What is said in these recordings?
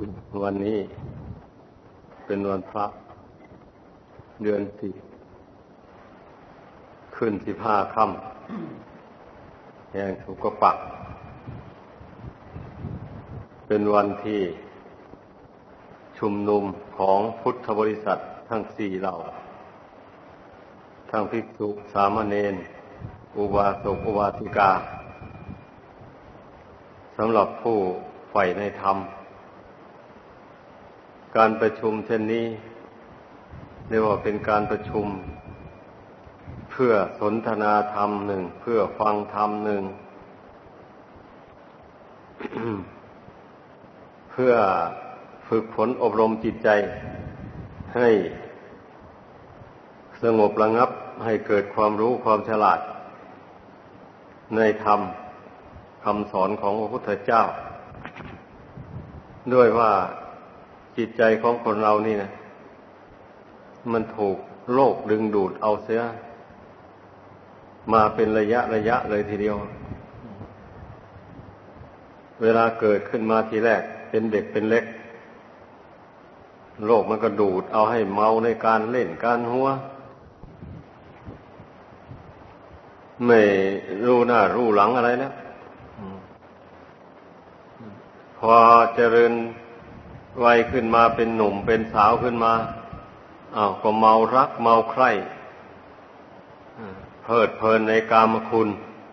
วันนี้เป็นวันพระเดือนสี่ขึ้น15 ค่ำแห่งสุกปักเป็นวันที่ชุมนุมของพุทธบริษัททั้ง4เหล่าทั้งภิกษุสามเณรอุบาสกอุบาสิกาสำหรับผู้ใฝ่ในธรรมการประชุมเช่นนี้เรียกว่าเป็นการประชุมเพื่อสนทนาธรรมหนึ่งเพื่อฟังธรรมหนึ่ง เพื่อฝึกฝนอบรมจิตใจให้สงบระงับให้เกิดความรู้ความฉลาดในธรรมคำสอนของพระพุทธเจ้าด้วยว่าจิตใจของคนเรานี่นะมันถูกโลกดึงดูดเอาเสียมาเป็นระยะเลยทีเดียวเวลาเกิดขึ้นมาทีแรกเป็นเด็กเป็นเล็กโลกมันก็ดูดเอาให้เมาในการเล่นการหัวไม่รู้หน้ารู้หลังอะไรแล้วพอเจริญวัยขึ้นมาเป็นหนุ่มเป็นสาวขึ้นมาก็เมารักเมาใคร่เพลิดเพลินในกามคุณ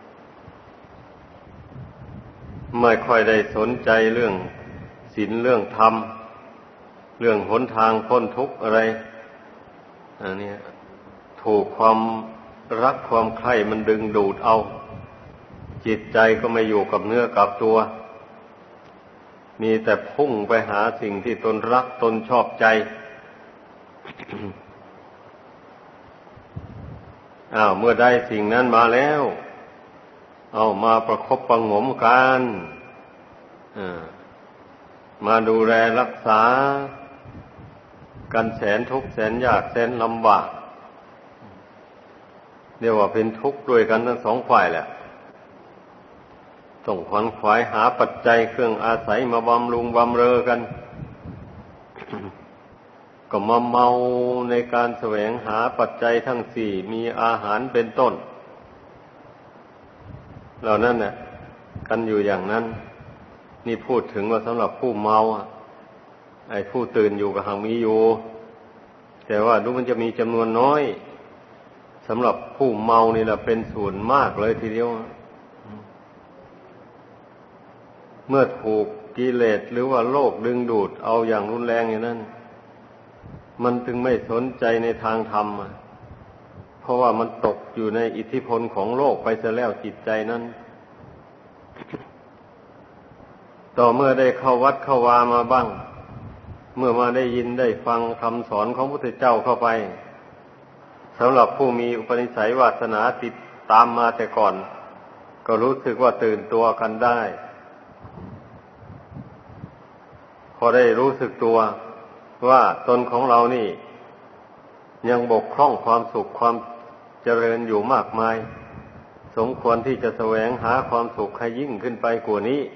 ไม่ค่อยได้สนใจเรื่องศีลเรื่องธรรมเรื่องหนทางพ้นทุกข์อะไรอันนี้ถูกความรักความใคร่มันดึงดูดเอาจิตใจก็ไม่อยู่กับเนื้อกับตัวมีแต่พุ่งไปหาสิ่งที่ตนรักตนชอบใจ เมื่อได้สิ่งนั้นมาแล้วเอามาประคบประหงมกันมาดูแลรักษากันแสนทุกข์แสนยากแสนลำบากเรียกว่าเป็นทุกข์ด้วยกันทั้งสองฝ่ายแหละต้องขวนขวายหาปัจจัยเครื่องอาศัยมาบำรุงบำเรอกัน ก็มาเมาในการแสวงหาปัจจัยทั้งสี่มีอาหารเป็นต้นเหล่านั้นน่ะกันอยู่อย่างนั้นนี่พูดถึงว่าสำหรับผู้เมาไอ้ผู้ตื่นอยู่ก็หังมีอยู่แต่ว่าดูมันจะมีจำนวนน้อยสำหรับผู้เมานี่แหละเป็นส่วนมากเลยทีเดียวเมื่อถูกกิเลสหรือว่าโลกดึงดูดเอาอย่างรุนแรงอย่างนั้นมันจึงไม่สนใจในทางธรรมเพราะว่ามันตกอยู่ในอิทธิพลของโลกไปซะแล้วจิตใจนั้นต่อเมื่อได้เข้าวัดเข้าวามาบ้างเมื่อมาได้ยินได้ฟังคำสอนของพระพุทธเจ้าเข้าไปสำหรับผู้มีอุปนิสัยวาสนาติดตามมาแต่ก่อนก็รู้สึกว่าตื่นตัวกันได้พอได้รู้สึกตัวว่าตนของเรานี่ยังบกพร่องความสุขความเจริญอยู่มากมายสมควรที่จะแสวงหาความสุขให้ยิ่งขึ้นไปกว่านี้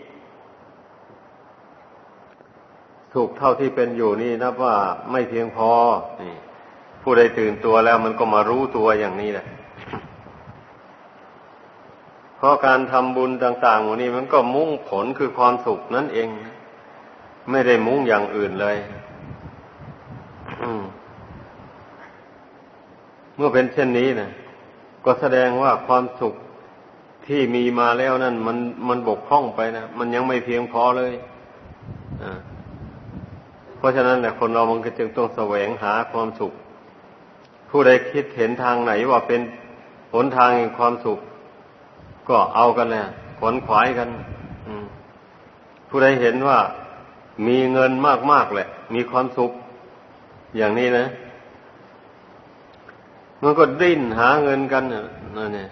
สุขเท่าที่เป็นอยู่นี่นับว่าไม่เพียงพอผู้ใดตื่นตัวแล้วมันก็มารู้ตัวอย่างนี้แหละเพราะการทำบุญต่างๆวันนี้มันก็มุ่งผลคือความสุขนั่นเองไม่ได้มุ่งอย่างอื่นเลยเมื่อเป็นเช่นนี้นะก็แสดงว่าความสุขที่มีมาแล้วนั่นมันบกพร่องไปนะมันยังไม่เพียงพอเลยเพราะฉะนั้นแหละคนเรามันก็จึงต้องแสวงหาความสุขผู้ใดคิดเห็นทางไหนว่าเป็นหนทางแห่งความสุขก็เอากันแหละขวนขวายกันผู้ใดเห็นว่ามีเงินมากๆแหละมีความสุขอย่างนี้นะมันก็ดิ้นหาเงินกันนั่นเนี่ย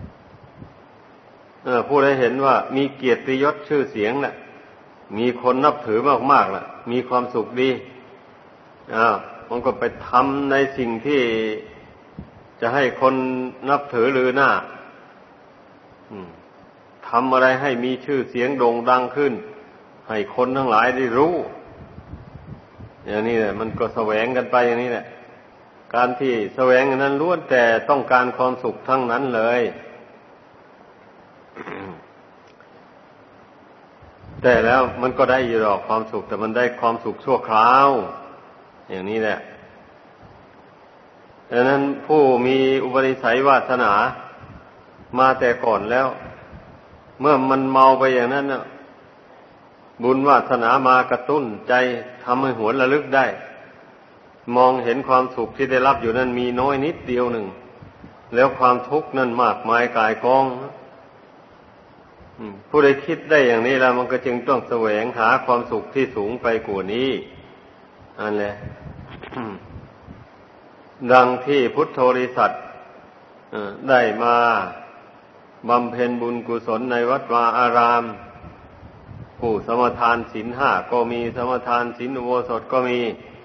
ผู้ใดเห็นว่ามีเกียรติยศชื่อเสียงน่ะมีคนนับถือมากๆล่ะมีความสุขดีมันก็ไปทำในสิ่งที่จะให้คนนับถือลือหน้าทำอะไรให้มีชื่อเสียงโด่งดังขึ้นให้คนทั้งหลายได้รู้อย่างนี้แหละมันก็แสวงกันไปอย่างนี้แหละการที่แสวงนั้นล้วนแต่ต้องการความสุขทั้งนั้นเลย แต่แล้วมันก็ได้อยู่หรอกความสุขแต่มันได้ความสุขชั่วคราวอย่างนี้แหละดังนั้นผู้มีอุปนิสัยวาสนามาแต่ก่อนแล้วเมื่อมันเมาไปอย่างนั้นน่ะบุญวาสนามากระตุ้นใจทำให้หวนระลึกได้มองเห็นความสุขที่ได้รับอยู่นั้นมีน้อยนิดเดียวหนึ่งแล้วความทุกข์นั้นมากมายกายกองผู้ใดคิดได้อย่างนี้แล้วมันก็จึงต้องแสวงหาความสุขที่สูงไปกว่านี้อันแหละ ดังที่พุทโธริสัตได้มาบำเพ็ญบุญกุศลในวัดวาอารามผู้สมทานศีลห้าก็มีสมทานศีลอุโบสถก็มี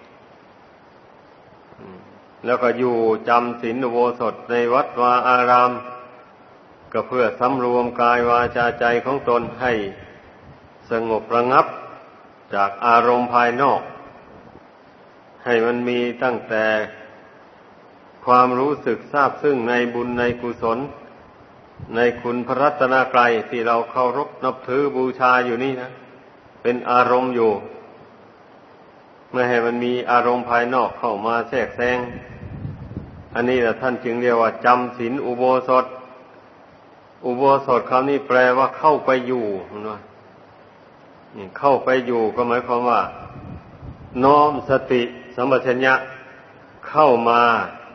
แล้วก็อยู่จำศีลอุโบสถในวัดวาอารามก็เพื่อสำรวมกายวาจาใจของตนให้สงบระงับจากอารมณ์ภายนอกให้มันมีตั้งแต่ความรู้สึกซาบซึ้งในบุญในกุศลในคุณพระรัตนกรัยที่เราเคารพนับถือบูชาอยู่นี่นะเป็นอารมณ์อยู่ไม่ให้มันมีอารมณ์ภายนอกเข้ามาแทรกแซงอันนี้แหละท่านจึงเรียกว่าจำศีลอุโบสถอุโบสถคำนี้แปลว่าเข้าไปอยู่นะนี่เข้าไปอยู่ก็หมายความว่าน้อมสติสัมปชัญญะเข้ามา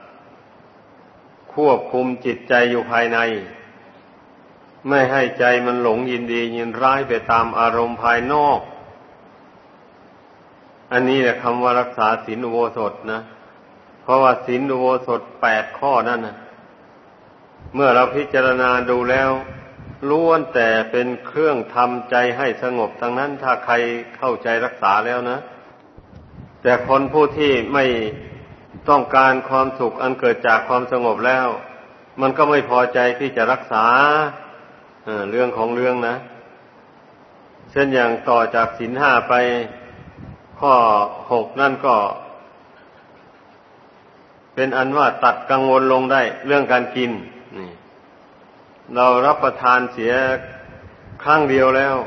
ควบคุมจิตใจอยู่ภายในไม่ให้ใจมันหลงยินดียินร้ายไปตามอารมณ์ภายนอกอันนี้แหละคำว่ารักษาศีลอุโบสถนะเพราะว่าศีลอุโบสถ8ข้อนั่นนะเมื่อเราพิจารณาดูแล้วล้วนแต่เป็นเครื่องทำใจให้สงบทั้งนั้นถ้าใครเข้าใจรักษาแล้วนะแต่คนผู้ที่ไม่ต้องการความสุขอันเกิดจากความสงบแล้วมันก็ไม่พอใจที่จะรักษาเรื่องของเรื่องนะเช่นอย่างต่อจากศีลห้าไปข้อ6นั่นก็เป็นอันว่าตัดกังวลลงได้เรื่องการกินนี่เรารับประทานเสียครั้งเดียวแล้ว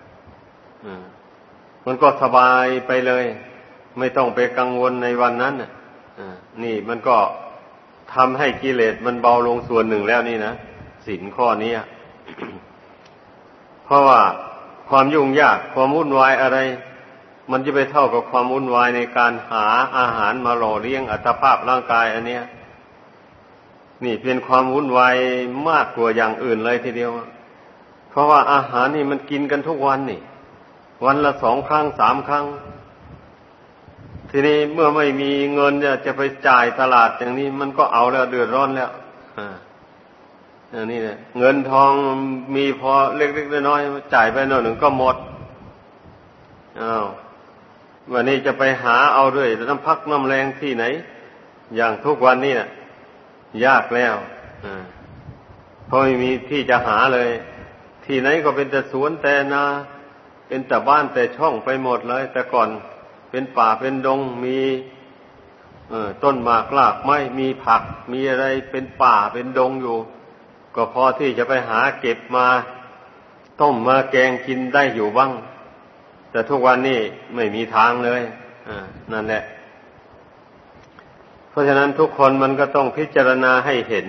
มันก็สบายไปเลยไม่ต้องไปกังวลในวันนั้นนี่มันก็ทำให้กิเลสมันเบาลงส่วนหนึ่งแล้วนี่นะศีลข้อนี้ เพราะว่าความยุ่งยากความวุ่นวายอะไรมันจะไปเท่ากับความวุ่นวายในการหาอาหารมาหล่อเลี้ยงอัตภาพร่างกายอันเนี้ยนี่เป็นความวุ่นวายมากกว่าอย่างอื่นเลยทีเดียวเพราะว่าอาหารนี่มันกินกันทุกวันนี่วันละ2 ครั้ง 3 ครั้งทีนี้เมื่อไม่มีเงินจะไปจ่ายตลาดอย่างนี้มันก็เอาแล้วเดือดร้อนแล้วนี่แหละเงินทองมีพอเล็กๆน้อยๆจ่ายไปหน่อยหนึ่งก็หมดวันนี้จะไปหาเอาด้วยน้ำพักน้ำแรงที่ไหนอย่างทุกวันนี้น่ะยากแล้วเพราะไม่มีที่จะหาเลยที่ไหนก็เป็นแต่สวนแต่นาเป็นแต่บ้านแต่ช่องไปหมดเลยแต่ก่อนเป็นป่าเป็นดงมีต้นหมากรากไม้มีผักมีอะไรเป็นป่าเป็นดงอยู่ก็พอที่จะไปหาเก็บมาต้มมาแกงกินได้อยู่บ้างแต่ทุกวันนี้ไม่มีทางเลยนั่นแหละเพราะฉะนั้นทุกคนมันก็ต้องพิจารณาให้เห็น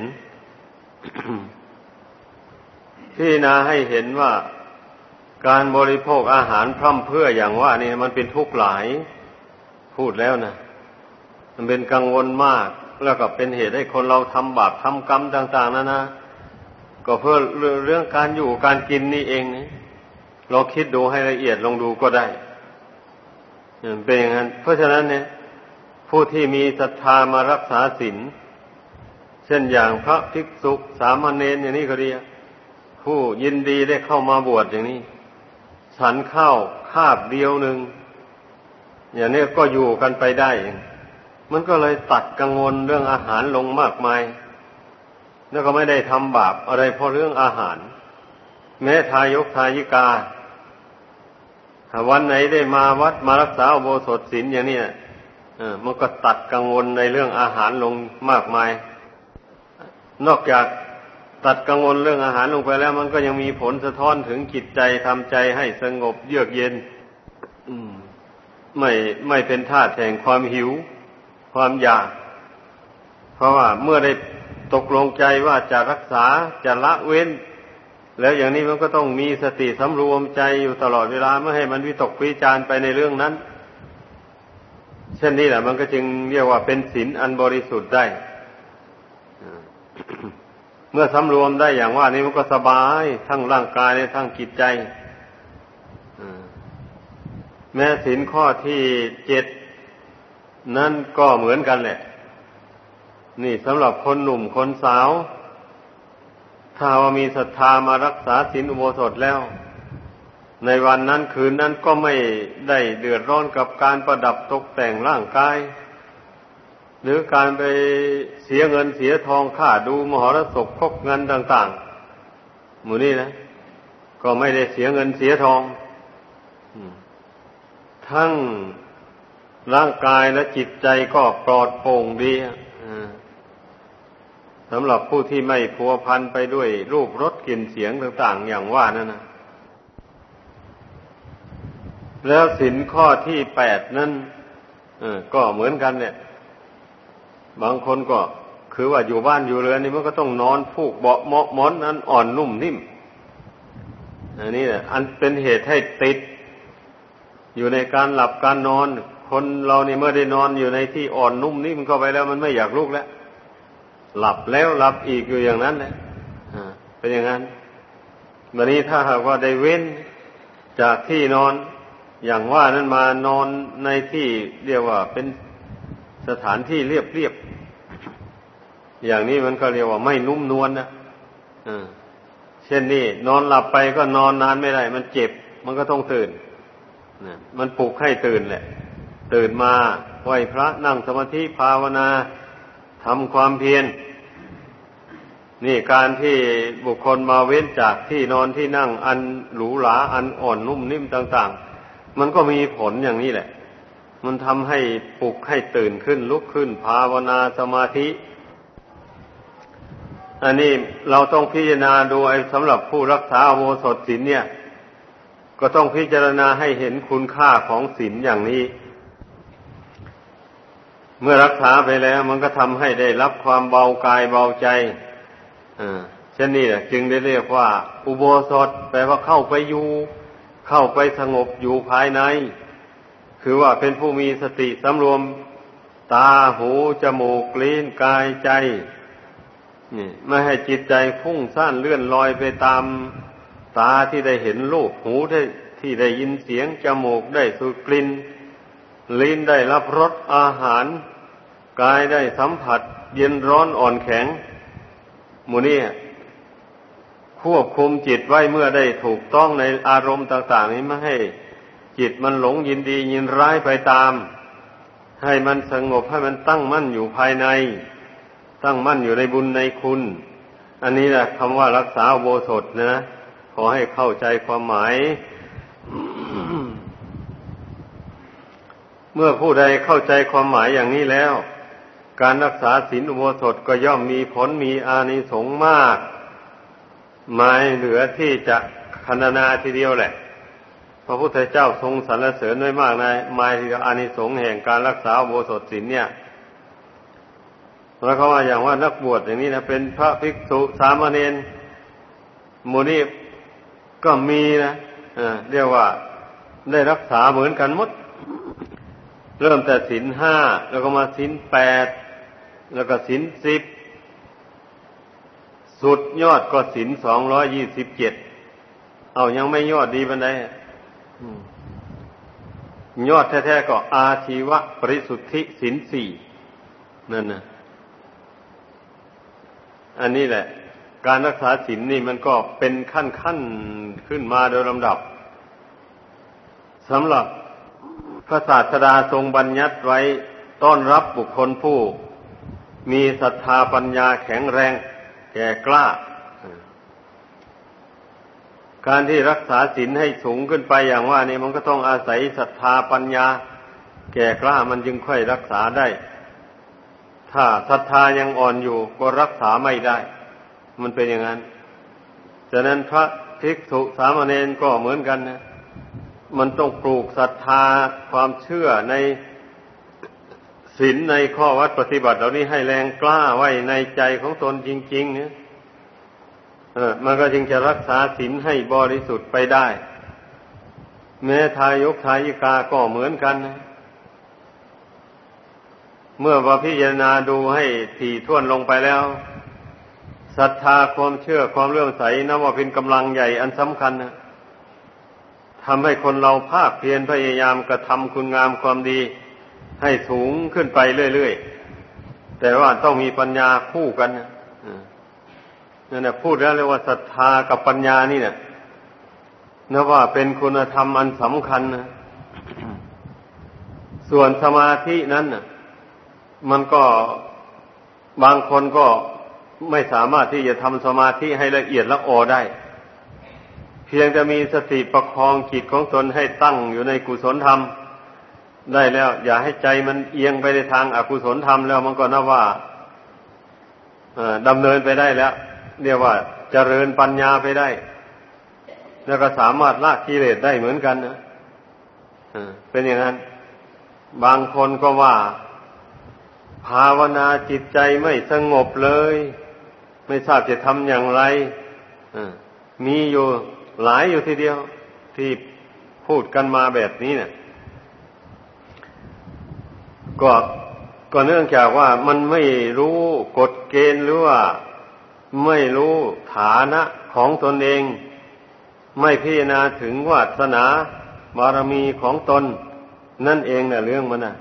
พิจารณาให้เห็นว่าการบริโภคอาหารพร่ำเพรื่ออย่างว่านี่มันเป็นทุกข์หลายพูดแล้วนะมันเป็นกังวลมากแล้วก็เป็นเหตุให้คนเราทำบาปทำกรรมต่างๆนะก็เพื่อเรื่องการอยู่การกินนี่เองนี่ลองคิดดูให้ละเอียดลองดูก็ได้เป็นอย่างนั้นเพราะฉะนั้นเนี่ยผู้ที่มีศรัทธามารักษาศีลเช่นอย่างพระภิกษุสามเณรอย่างนี้ก็ดีผู้ยินดีได้เข้ามาบวชอย่างนี้ฉันข้าวคาบเดียวหนึ่งอย่างนี้ก็อยู่กันไปได้มันก็เลยตัดกังวลเรื่องอาหารลงมากมายแล้วก็ไม่ได้ทำบาปอะไรเพราะเรื่องอาหารแม้ทายกทายิกาถ้าวันไหนได้มาวัดมารักษาอุโบสถศีลอย่างนี้มันก็ตัดกังวลในเรื่องอาหารลงมากมายนอกจากตัดกังวลเรื่องอาหารลงไปแล้วมันก็ยังมีผลสะท้อนถึงจิตใจทำใจให้สงบเยือกเย็นไม่เป็นทาสแห่งความหิวความอยากเพราะว่าเมื่อได้ตกลงใจว่าจะรักษาจะละเว้นแล้วอย่างนี้มันก็ต้องมีสติสำรวมใจอยู่ตลอดเวลาไม่ให้มันวิตกวิจารไปในเรื่องนั้นเช่นนี้แหละมันก็จึงเรียกว่าเป็นศีลอันบริสุทธิ์ได้ เมื่อสำรวมได้อย่างว่านี้มันก็สบายทั้งร่างกายและทั้งจิตใจแม้ศีลข้อที่7นั่นก็เหมือนกันแหละนี่สำหรับคนหนุ่มคนสาวถ้าว่ามีศรัทธามารักษาศีลอุโบสถแล้วในวันนั้นคืนนั้นก็ไม่ได้เดือดร้อนกับการประดับตกแต่งร่างกายหรือการไปเสียเงินเสียทองค่าดูมหรสพพกเงินต่างๆหมู่นี้นะก็ไม่ได้เสียเงินเสียทองทั้งร่างกายและจิตใจก็ปลอดโปร่งดีสำหรับผู้ที่ไม่พัวพันไปด้วยรูปรสกลิ่นเสียงต่างๆอย่างว่านั่นนะแล้วศีลข้อที่8นั้นก็เหมือนกันเนี่ยบางคนก็คือว่าอยู่บ้านอยู่เรือนนี่มันก็ต้องนอนฟูกเบาะหมอนนั้นอ่อนนุ่มนิ่มอันนี้แหละอันเป็นเหตุให้ติดอยู่ในการหลับการนอนคนเรานี่เมื่อได้นอนอยู่ในที่อ่อนนุ่มนิ่มเข้าไปแล้วมันไม่อยากลุกแล้วหลับแล้วหลับอีกอยู่อย่างนั้นแหละเป็นอย่างนั้นวันนี้ถ้าหากว่าได้เว้นจากที่นอนอย่างว่านั้นมานอนในที่เรียกว่าเป็นสถานที่เรียบๆอย่างนี้มันก็เรียกว่าไม่นุ่มนวลนะเช่นนี้นอนหลับไปก็นอนนานไม่ได้มันเจ็บมันก็ต้องตื่นมันปลุกให้ตื่นแหละตื่นมาไหว้พระนั่งสมาธิภาวนาทำความเพียรนี่การที่บุคคลมาเว้นจากที่นอนที่นั่งอันหรูหราอันอ่อนนุ่มนิ่มต่างๆมันก็มีผลอย่างนี้แหละมันทำให้ปลุกให้ตื่นขึ้นลุกขึ้นภาวนาสมาธิอันนี้เราต้องพิจารณาดูสำหรับผู้รักษาอุโบสถศีลเนี่ยก็ต้องพิจารณาให้เห็นคุณค่าของศีลอย่างนี้เมื่อรักษาไปแล้วมันก็ทำให้ได้รับความเบากายเบาใจเช่นนี้แหละจึงได้เรียกว่าอุโบสถแปลว่าเข้าไปสงบอยู่ภายในคือว่าเป็นผู้มีสติสำรวมตาหูจมูกลิ้นกายใจนี่ไม่ให้จิตใจฟุ้งซ่านเลื่อนลอยไปตามตาที่ได้เห็นรูปหูที่ได้ยินเสียงจมูกได้สูดกลิ่นลิ้นได้รับรสอาหารกายได้สัมผัสเย็นร้อนอ่อนแข็งหมู่นี้ควบคุมจิตไว้เมื่อได้ถูกต้องในอารมณ์ต่างๆนี้ไม่ให้จิตมันหลงยินดียินร้ายไปตามให้มันสงบให้มันตั้งมั่นอยู่ภายในตั้งมั่นอยู่ในบุญในคุณอันนี้แหละคำว่ารักษาอุโบสถนะขอให้เข้าใจความหมาย เมื่อผู้ใดเข้าใจความหมายอย่างนี้แล้วการรักษาศีลอุโบสถก็ย่อมมีผลมีอานิสงส์มากไม่เหลือที่จะพรรณนาทีเดียวแหละพระพุทธเจ้าทรงสรรเสริญไว้มากนะหมายถึงอานิสงส์แห่งการรักษาอุโบสถศีลเนี่ยแล้วก็ว่าอย่างว่านักบวชอย่างนี้นะเป็นพระภิกษุสามเณรหมู่นี้ก็มีนะเรียกว่าได้รักษาเหมือนกันหมดเริ่มแต่ศีล5แล้วก็มาศีล8แล้วก็ศีล10สุดยอดก็ศีล227เอายังไม่ยอดดีปานใดยอดแท้ๆก็อาชีวปริสุทธิศีล4นั่นนะอันนี้แหละการรักษาศีลนี่มันก็เป็นขั้นขึ้นมาโดยลำดับสำหรับพระศาสดาทรงบัญญัติไว้ต้อนรับบุคคลผู้มีศรัทธาปัญญาแข็งแรงแก่กล้าการที่รักษาศีลให้สูงขึ้นไปอย่างว่านี่มันก็ต้องอาศัยศรัทธาปัญญาแก่กล้ามันจึงค่อยรักษาได้ถ้าศรัทธายังอ่อนอยู่ก็รักษาไม่ได้มันเป็นอย่างนั้นฉะนั้นพระภิกษุสามเณรก็เหมือนกันนะมันต้องปลูกศรัทธาความเชื่อในศีลในข้อวัดปฏิบัติเหล่านี้ให้แรงกล้าไว้ในใจของตนจริงๆเนี่ยมันก็จึงจะรักษาศีลให้บริสุทธิ์ไปได้แม้ทายกทายิกาก็เหมือนกันนะเมื่อพิจารณาดูให้ถี่ถ้วนลงไปแล้วศรัทธาความเชื่อความเลื่อมใสนับว่าเป็นกำลังใหญ่อันสำคัญนะทำให้คนเราภาคเพียรพยายามกระทำคุณงามความดีให้สูงขึ้นไปเรื่อยๆแต่ว่าต้องมีปัญญาคู่กันนะนั่นแหละพูดแล้วเรียกว่าศรัทธากับปัญญานี่เนี่ยนับว่าเป็นคุณธรรมอันสำคัญนะส่วนสมาธินั้นน่ะมันก็บางคนก็ไม่สามารถที่จะทำสมาธิให้ละเอียดละออได้เพียงจะมีสติประคองจิตของตนให้ตั้งอยู่ในกุศลธรรมได้แล้วอย่าให้ใจมันเอียงไปในทางอกุศลธรรมแล้วมันก็นับว่าดำเนินไปได้แล้วเรียกว่าเจริญปัญญาไปได้แล้วก็สามารถละกิเลสได้เหมือนกันนะเป็นอย่างนั้นบางคนก็ว่าภาวนาจิตใจไม่สงบเลยไม่ทราบจะทำอย่างไรมีอยู่หลายอยู่ทีเดียวที่พูดกันมาแบบนี้เนี่ยก็เนื่องจากว่ามันไม่รู้กฎเกณฑ์หรือว่าไม่รู้ฐานะของตนเองไม่พิจารณาถึงวาสนาบารมีของตนนั่นเองน่ะเรื่องมันน่ะ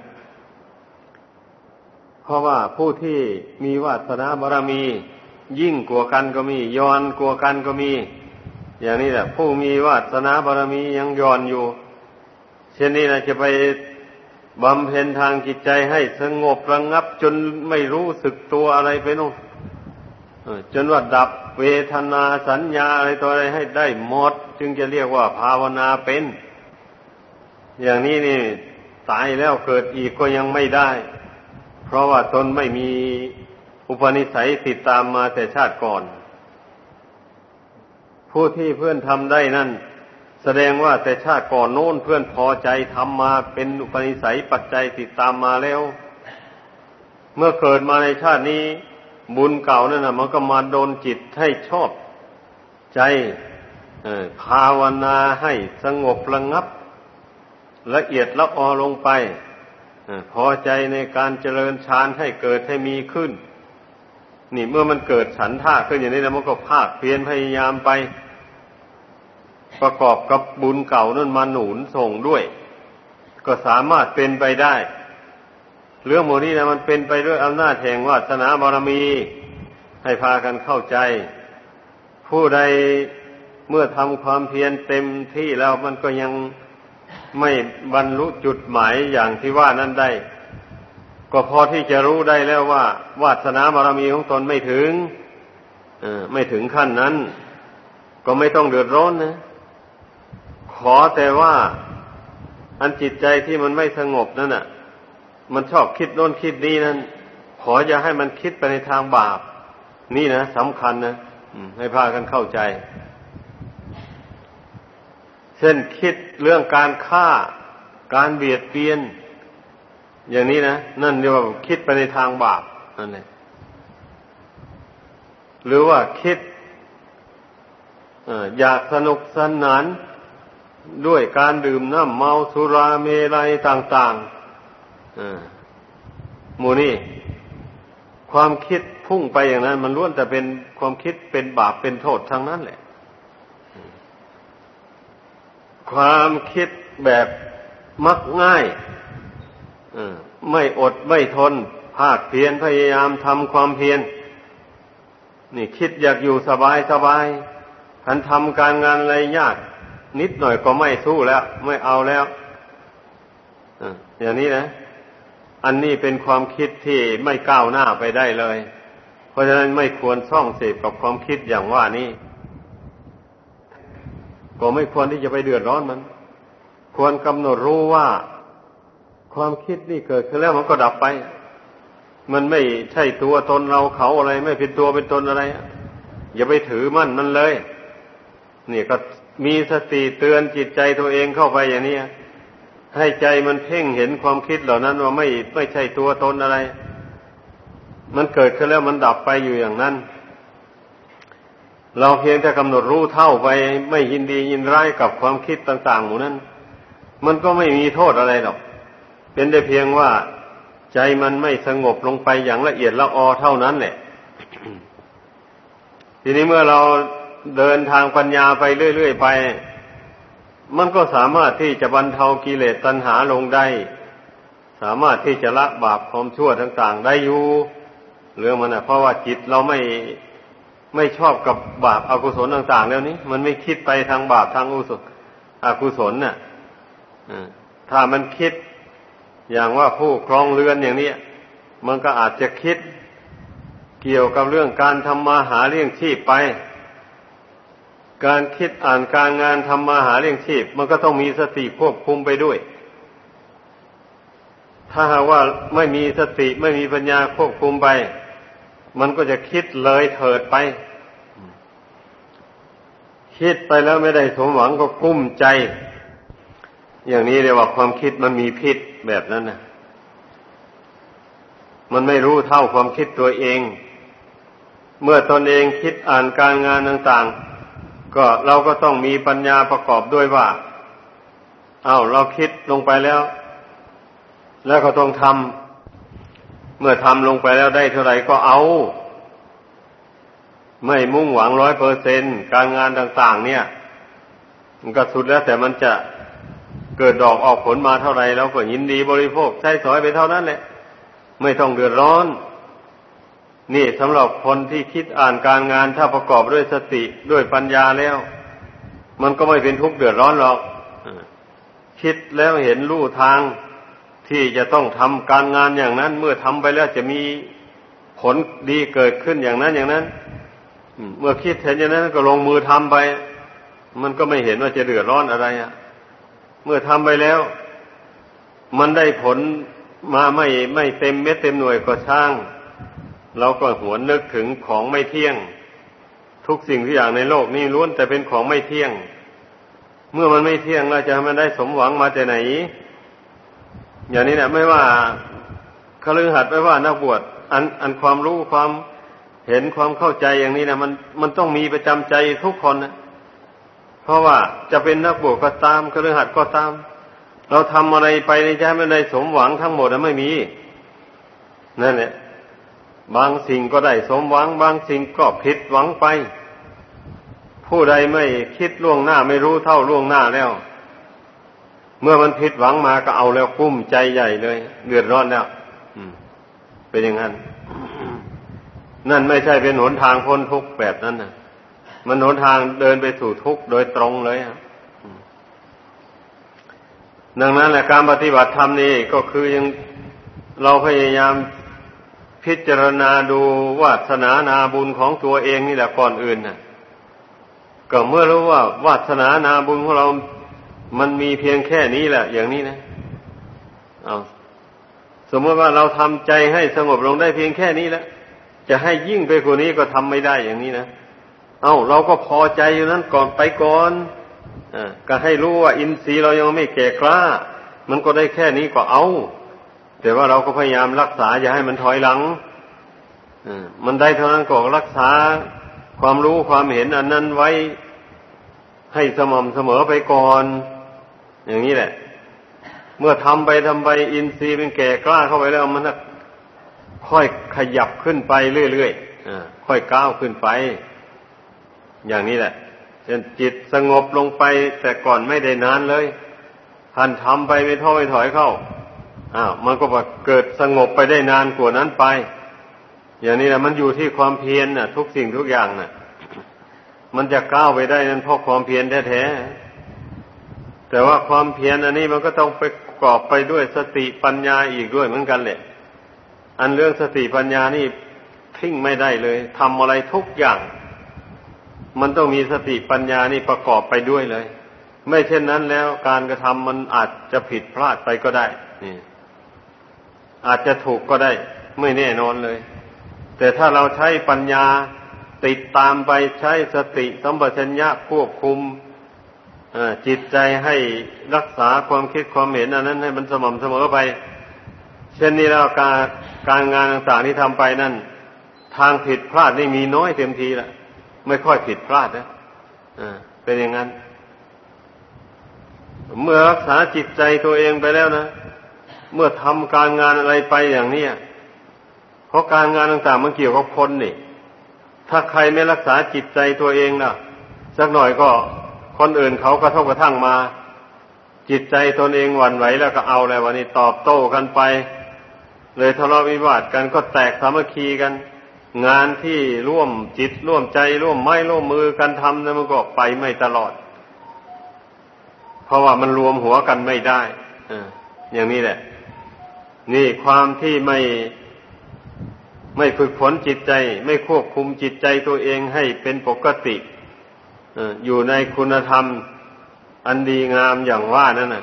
เพราะว่าผู้ที่มีวาสนาบารมียิ่งกว่ากันก็มีย้อนกว่ากันก็มีอย่างนี้แหละผู้มีวาสนาบารมียังย้อนอยู่เช่นนี้นะจะไปบำเพ็ญทางจิตใจให้สงบระงับจนไม่รู้สึกตัวอะไรไปนู่นจนว่าดับเวทนาสัญญาอะไรตัวอะไรให้ได้หมดจึงจะเรียกว่าภาวนาเป็นอย่างนี้นี่ตายแล้วเกิดอีกก็ยังไม่ได้เพราะว่าตนไม่มีอุปนิสัยติดตามมาแต่ชาติก่อนผู้ที่เพื่อนทำได้นั่นแสดงว่าแต่ชาติก่อนโน้นเพื่อนพอใจทำมาเป็นอุปนิสัยปัจจัยติดตามมาแล้วเมื่อเกิดมาในชาตินี้บุญเก่านั่นน่ะมันก็มาโดนจิตให้ชอบใจภาวนาให้สงบระงับละเอียดละออลงไปพอใจในการเจริญฌานให้เกิดให้มีขึ้นนี่เมื่อมันเกิดฉันทะขึ้นอย่างนี้แล้วมันก็ภาคเพียรพยายามไปประกอบกับบุญเก่านั่นมาหนุนส่งด้วยก็สามารถเป็นไปได้เรื่องหมดนี้นะมันเป็นไปด้วยอำนาจแห่งวาสนาบารมีให้พากันเข้าใจผู้ใดเมื่อทำความเพียรเต็มที่แล้วมันก็ยังไม่บรรลุจุดหมายอย่างที่ว่านั้นได้ก็พอที่จะรู้ได้แล้วว่าวาสนาบารมีของตนไม่ถึงไม่ถึงขั้นนั้นก็ไม่ต้องเดือดร้อนนะขอแต่ว่าอันจิตใจที่มันไม่สงบนั่นน่ะมันชอบคิดโน่นคิดนี้นั่นขออย่าให้มันคิดไปในทางบาปนี่นะสำคัญนะให้พากันเข้าใจเช่นคิดเรื่องการฆ่าการเบียดเบียนอย่างนี้นะนั่นเรียกว่าคิดไปในทางบาปนั่นแหละหรือว่าคิดอยากสนุกสนานด้วยการดื่มน้ำเมาสุราเมลัยต่างๆหมู่นี่ความคิดพุ่งไปอย่างนั้นมันล้วนแต่เป็นความคิดเป็นบาปเป็นโทษทั้งนั้นแหละความคิดแบบมักง่ายไม่อดไม่ทนภาคเพียรพยายามทำความเพียรนี่คิดอยากอยู่สบายสบายคันทำการงานอะไรยากนิดหน่อยก็ไม่สู้แล้วไม่เอาแล้วอย่างนี้นะอันนี้เป็นความคิดที่ไม่ก้าวหน้าไปได้เลยเพราะฉะนั้นไม่ควรส่องเสพกับความคิดอย่างว่านี้ก็ไม่ควรที่จะไปเดือดร้อนมันควรกำหนดรู้ว่าความคิดนี่เกิดขึ้นแล้วมันก็ดับไปมันไม่ใช่ตัวตนเราเขาอะไรไม่เป็นตัวเป็นตนอะไรอย่าไปถือมั่นมันเลยนี่ก็มีสติเตือนจิตใจตัวเองเข้าไปอย่างนี้ให้ใจมันเพ่งเห็นความคิดเหล่านั้นว่าไม่ใช่ตัวตนอะไรมันเกิดขึ้นแล้วมันดับไปอยู่อย่างนั้นเราเพียงแต่กำหนดรู้เท่าไปไม่ยินดียินร้ายกับความคิดต่างๆหมู่นั้นมันก็ไม่มีโทษอะไรหรอกเป็นแต่เพียงว่าใจมันไม่สงบลงไปอย่างละเอียดละออเท่านั้นแหละทีนี้เมื่อเราเดินทางปัญญาไปเรื่อยๆไปมันก็สามารถที่จะบรรเทากิเลสตัณหาลงได้สามารถที่จะละบาปความชั่วต่างๆได้อยู่เรื่องมันเพราะว่าจิตเราไม่ชอบกับบาปอกุศลต่างๆแล้วนี้มันไม่คิดไปทางบาปทางอกุศลน่ะถ้ามันคิดอย่างว่าผู้ครองเรือนอย่างนี้มันก็อาจจะคิดเกี่ยวกับเรื่องการทำมาหาเลี้ยงชีพไปการคิดอ่านการงานทำมาหาเลี้ยงชีพมันก็ต้องมีสติควบคุมไปด้วยถ้าหากว่าไม่มีสติไม่มีปัญญาควบคุมไปมันก็จะคิดเลยเถิดไปคิดไปแล้วไม่ได้สมหวังก็กุ้มใจอย่างนี้เรียกว่าความคิดมันมีพิษแบบนั้นนะมันไม่รู้เท่าความคิดตัวเองเมื่อตนเองคิดอ่านการงานต่างๆก็เราก็ต้องมีปัญญาประกอบด้วยว่าเราคิดลงไปแล้วก็ต้องทำเมื่อทำลงไปแล้วได้เท่าไหร่ก็เอาไม่มุ่งหวัง 100% การงานต่างๆเนี่ยมันก็สุดแล้วแต่มันจะเกิดดอกออกผลมาเท่าไหร่แล้วก็ยินดีบริโภคใช้สอยไปเท่านั้นแหละไม่ต้องเดือดร้อนนี่สำหรับคนที่คิดอ่านการงานถ้าประกอบด้วยสติด้วยปัญญาแล้วมันก็ไม่เป็นทุกข์เดือดร้อนหรอกคิดแล้วเห็นลู่ทางที่จะต้องทำการงานอย่างนั้นเมื่อทำไปแล้วจะมีผลดีเกิดขึ้นอย่างนั้นอย่างนั้นเมื่อคิดเห็นอย่างนั้นก็ลงมือทำไปมันก็ไม่เห็นว่าจะเดือดร้อนอะไรเมื่อทำไปแล้วมันได้ผลมาไม่เต็มเม็ดเต็มหน่วยก็ช่างเราก็หวนนึกถึงของไม่เที่ยงทุกสิ่งทุกอย่างในโลกนี้ล้วนแต่เป็นของไม่เที่ยงเมื่อมันไม่เที่ยงแล้วจะให้มันได้สมหวังมาจากไหนอย่างนี้เนี่ยไม่ว่าคฤหัสถ์ไม่ว่านักบวชอันความรู้ความเห็นความเข้าใจอย่างนี้นะมันต้องมีประจำใจทุกคนนะเพราะว่าจะเป็นนักบวชก็ตามคฤหัสถ์ก็ตามเราทำอะไรไปในใจไม่ได้สมหวังทั้งหมดไม่มีนั่นแหละบางสิ่งก็ได้สมหวังบางสิ่งก็ผิดหวังไปผู้ใดไม่คิดล่วงหน้าไม่รู้เท่าล่วงหน้าแล้วเมื่อมันผิดหวังมาก็เอาแล้วกุ้มใจใหญ่เลยเดือดร้อนแล้วเป็นอย่างนั้นนั่นไม่ใช่เป็นหนทางพ้นทุกข์แบบนั้นนะมันหนทางเดินไปสู่ทุกข์โดยตรงเลยดังนั้นแหละการปฏิบัติธรรมนี่ก็คือยังเราพยายามพิจารณาดูวาสนานาบุญของตัวเองนี่แหละก่อนอื่นนะก็เมื่อรู้ว่าวาสนานาบุญของเรามันมีเพียงแค่นี้แหละอย่างนี้นะสมมติว่าเราทำใจให้สงบลงได้เพียงแค่นี้แล้วจะให้ยิ่งไปกว่านี้ก็ทำไม่ได้อย่างนี้นะเราก็พอใจอยู่นั้นก่อนไปก่อนก็ให้รู้ว่าอินทรีย์เรายังไม่แก่กล้ามันก็ได้แค่นี้ก็เอาแต่ว่าเราก็พยายามรักษาอย่าให้มันถอยหลังมันได้เท่านั้นก็รักษาความรู้ความเห็นอันนั้นไว้ให้สม่ำเสมอไปก่อนอย่างนี้แหละเมื่อทำไปอินทรีย์เป็นแก่กล้าเข้าไปแล้วมันค่อยขยับขึ้นไปเรื่อยๆค่อยก้าวขึ้นไปอย่างนี้แหละเช่นจิตสงบลงไปแต่ก่อนไม่ได้นานเลยท่านทำไปไม่ท้อไม่ถอยเข้ามันก็เกิดสงบไปได้นานกว่านั้นไปอย่างนี้แหละมันอยู่ที่ความเพียรน่ะทุกสิ่งทุกอย่างน่ะมันจะก้าวไปได้นั้นเพราะความเพียรแท้ๆแต่ว่าความเพียรอันนี้มันก็ต้องประกอบไปด้วยสติปัญญาอีกด้วยเหมือนกันแหละอันเรื่องสติปัญญานี่ทิ้งไม่ได้เลยทำอะไรทุกอย่างมันต้องมีสติปัญญานี่ประกอบไปด้วยเลยไม่เช่นนั้นแล้วการกระทำมันอาจจะผิดพลาดไปก็ได้นี่อาจจะถูกก็ได้ไม่แน่นอนเลยแต่ถ้าเราใช้ปัญญาติดตามไปใช้สติสัมปชัญญะควบคุมจิตใจให้รักษาความคิดความเห็นอันนั้นให้มันสม่ำเสมอไปเช่นนี้แล้วการงานต่างๆที่ทำไปนั่นทางผิดพลาดนี่มีน้อยเต็มทีละไม่ค่อยผิดพลาดนะเป็นอย่างนั้นเมื่อรักษาจิตใจตัวเองไปแล้วนะเมื่อทำการงานอะไรไปอย่างนี้เพราะการงานต่างๆมันเกี่ยวกับคนนี่ถ้าใครไม่รักษาจิตใจตัวเองนะสักหน่อยก็คนอื่นเขากระทบกระทั่งมาจิตใจตนเองหวั่นไหวแล้วก็เอาแล้ววันนี้ตอบโต้กันไปเลยทะเลาะวิวาทกันก็แตกสามัคคีกันงานที่ร่วมจิตร่วมใจร่วมไม้ร่วมมือกันทำนะมันก็ไปไม่ตลอดเพราะว่ามันรวมหัวกันไม่ได้อย่างนี้แหละนี่ความที่ไม่ฝึกฝนจิตใจไม่ควบคุมจิตใจตัวเองให้เป็นปกติอยู่ในคุณธรรมอันดีงามอย่างว่านั่นน่ะ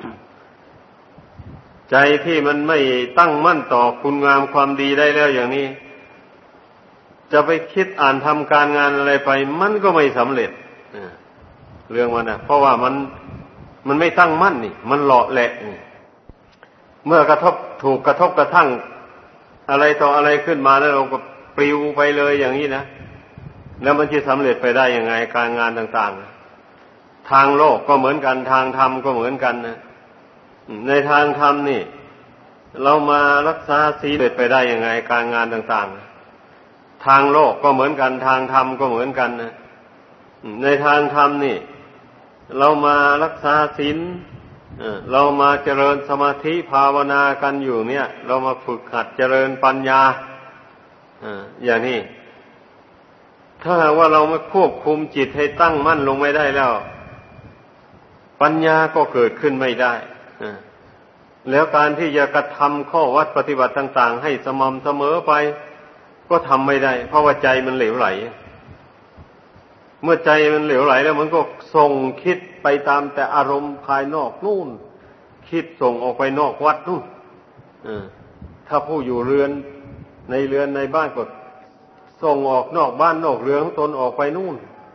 ใจที่มันไม่ตั้งมั่นต่อคุณงามความดีได้แล้วอย่างนี้จะไปคิดอ่านทำการงานอะไรไปมันก็ไม่สำเร็จเรื่องมันนะเพราะว่ามันไม่ตั้งมั่นนี่มันหล่อแหละเมื่อกระทบถูกกระทบกระทั่งอะไรต่ออะไรขึ้นมาแล้วเราก็ปลิวไปเลยอย่างนี้นะแล้วมันจะสำเร็จไปได้ยังไงการงานต่างๆทางโลกก็เหมือนกันทางธรรมก็เหมือนกันนะในทางธรรมนี่เรามารักษาศีลไปได้ยังไงการงานต่างๆทางโลกก็เหมือนกันทางธรรมก็เหมือนกันนะในทางธรรมนี่เรามารักษาศีลเรามาเจริญสมาธิภาวนากันอยู่เนี่ยเรามาฝึกหัดเจริญปัญญาอย่างนี้ถ้าหากว่าเราไม่ควบคุมจิตให้ตั้งมั่นลงไม่ได้แล้วปัญญาก็เกิดขึ้นไม่ได้แล้วการที่จะกระทำข้อวัดปฏิบัติต่างๆให้สม่ำเสมอไปก็ทำไม่ได้เพราะว่าใจมันเหลวไหลเมื่อใจมันเหลวไหลแล้วมันก็ส่งคิดไปตามแต่อารมณ์ภายนอกนู่นคิดส่งออกไปนอกวัดนู่นถ้าผู้อยู่เรือนในบ้านก็ส่งออกนอกบ้านนอกเรือนของตนออกไปนู่น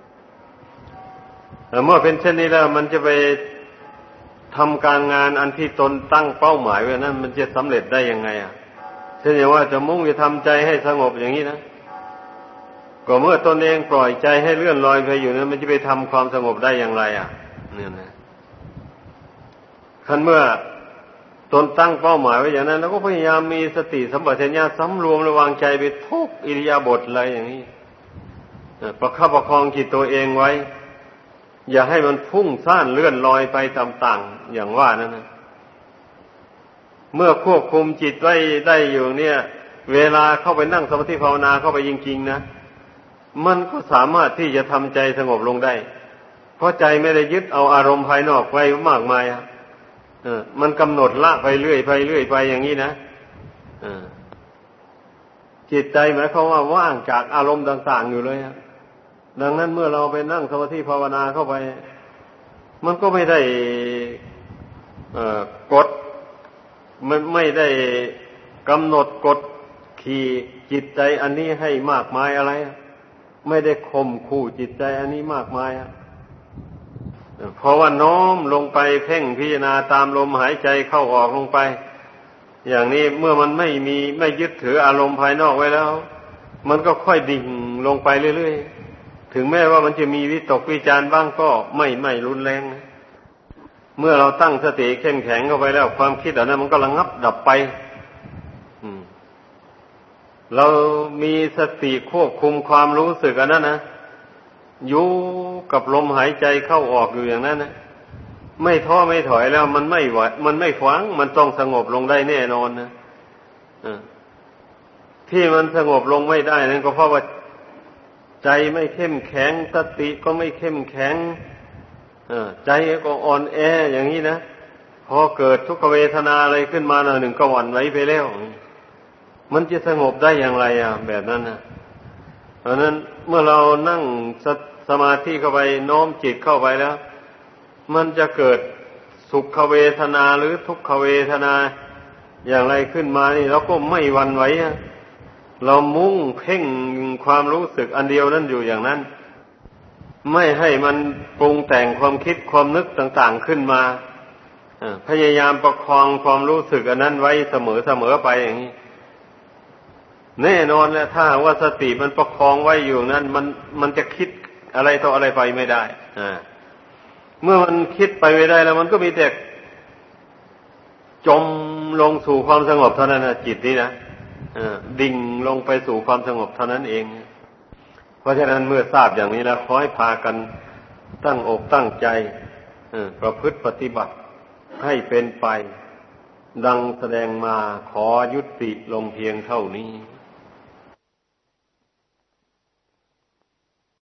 เมื่อเป็นเช่นนี้แล้วมันจะไปทำการงานอันที่ตนตั้งเป้าหมายไว้นั้นมันจะสำเร็จได้ยังไงเช่นอย่างว่าจะมุ่งจะทำใจให้สงบอย่างนี้นะก็เมื่อตนเองปล่อยใจให้เลื่อนลอยไปอยู่นั้นมันจะไปทำความสงบได้อย่างไรเนี่ยนะคันเมื่อตนตั้งเป้าหมายไว้อย่างนั้นแล้วก็พยายามมีสติสัมปชัญญะสำรวมระวังใจไปทุกอิริยาบถอะไรอย่างนี้ประคับประคองจิตตัวเองไว้อย่าให้มันพุ่งซ่านเลื่อนลอยไปต่างๆอย่างว่านั้นนะเมื่อควบคุมจิตไว้ได้อยู่เนี่ยเวลาเข้าไปนั่งสมาธิภาวนาเข้าไปจริงๆนะมันก็สามารถที่จะทำใจสงบลงได้เพราะใจไม่ได้ยึดเอาอารมณ์ภายนอกไว้มากมายมันกำหนดละไปเรื่อยไปอย่างนี้นะจิตใจหมายความว่าว่างจากอารมณ์ต่างๆอยู่เลยดังนั้นเมื่อเราไปนั่งสมาธิภาวนาเข้าไปมันก็ไม่ได้กดไม่ได้กำหนดกดขี่จิตใจอันนี้ให้มากมายอะไรไม่ได้ข่มขู่จิตใจอันนี้มากมายเพราะว่าน้อมลงไปเพ่งพิจารณาตามลมหายใจเข้าออกลงไปอย่างนี้เมื่อมันไม่ยึดถืออารมณ์ภายนอกไว้แล้วมันก็ค่อยดิ่งลงไปเรื่อยๆถึงแม้ว่ามันจะมีวิตกวิจารณ์บ้างก็ไม่รุนแรงเมื่อเราตั้งสติเข้มแข็งเข้าไปแล้วความคิดเหล่านั้นมันก็ระงับดับไปเรามีสติควบคุมความรู้สึกอันนั้นนะอยู่กับลมหายใจเข้าออกอยู่อย่างนั้นนะไม่ท้อไม่ถอยแล้วมันไม่ไหวมันไม่ขวางมันต้องสงบลงได้แน่นอนนะที่มันสงบลงไม่ได้นั่นก็เพราะว่าใจไม่เข้มแข็งสติก็ไม่เข้มแข็งใจก็อ่อนแออย่างนี้นะพอเกิดทุกขเวทนาอะไรขึ้นมาหนึ่งก็หวั่นไหวไปแล้วมันจะสงบได้อย่างไรแบบนั้นนะเพราะนั้นเมื่อเรานั่งสมาธิเข้าไปโน้มจิตเข้าไปแล้วมันจะเกิดสุขเวทนาหรือทุกขเวทนาอย่างไรขึ้นมานี่เราก็ไม่หวั่นไหวเรามุ่งเพ่งความรู้สึกอันเดียวนั่นอยู่อย่างนั้นไม่ให้มันปรุงแต่งความคิดความนึกต่างๆขึ้นมาพยายามประคองความรู้สึกอันนั้นไว้เสมอไปอย่างนี้แน่นอนแหละถ้าว่าสติมันประคองไว้อยู่นั้นมันจะคิดอะไรต่ออะไรไปไม่ได้เมื่อมันคิดไปไม่ได้แล้วมันก็มีแต่จมลงสู่ความสงบเท่านั้นนะจิตนี่นะดิ่งลงไปสู่ความสงบเท่านั้นเองเพราะฉะนั้นเมื่อทราบอย่างนี้แล้วขอให้พากันตั้งอกตั้งใจประพฤติปฏิบัติให้เป็นไปดังแสดงมาขอยุติลงเพียงเท่านี้